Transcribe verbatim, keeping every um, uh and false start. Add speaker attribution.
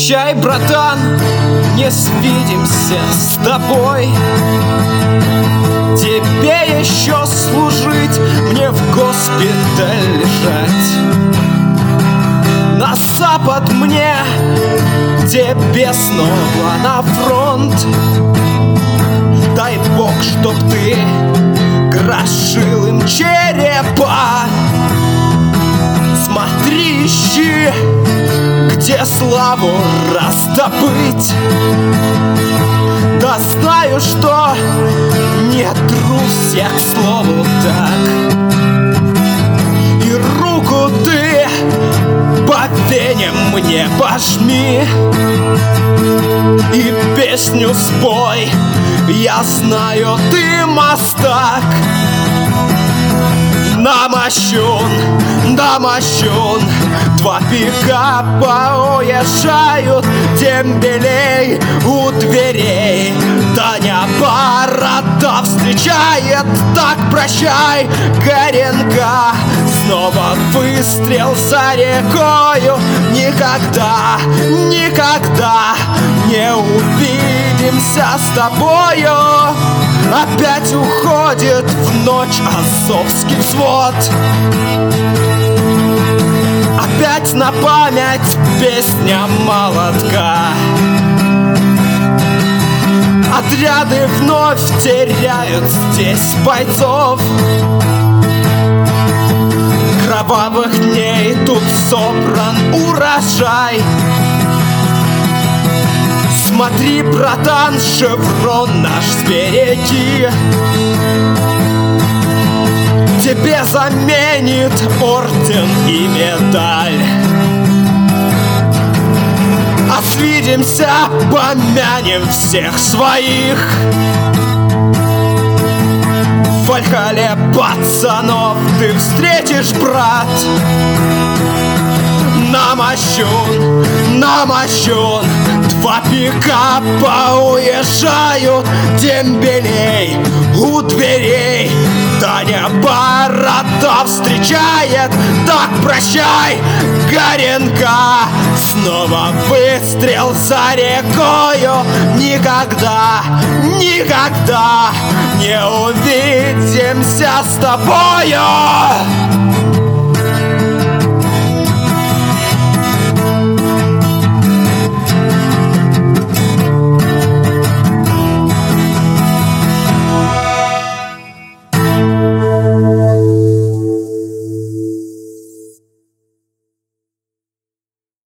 Speaker 1: Прощай, братан, не свидимся с тобой. Тебе еще служить, мне в госпиталь лежать. На запад мне, тебе снова на фронт. Дай Бог, чтоб ты крошил им черепа. Смотри, ищи, где славу раздобыть. Да знаю, что не трус я, к слову, так. И руку ты по вене мне пожми, и песню спой, я знаю, ты мастак. Намощен, намощен, два пикапа уезжают, дембелей у дверей. Таня борода встречает, так прощай, Горенка. Снова выстрел за рекою, никогда, никогда не увидимся с тобою. Опять уходит в ночь азовский взвод. Опять на память песня молотка. Отряды вновь теряют здесь бойцов. Кровавых дней тут собран урожай. Смотри, братан, шеврон наш спереди. Тебе заменит орден и медаль. А свидимся, помянем всех своих. В Вальхалле пацанов ты встретишь, брат. Намощен, намощен, два пикапа уезжают, дембелей у дверей. Таня борода встречает, так прощай, Горенка. Снова выстрел за рекою, никогда, никогда не увидимся с тобою.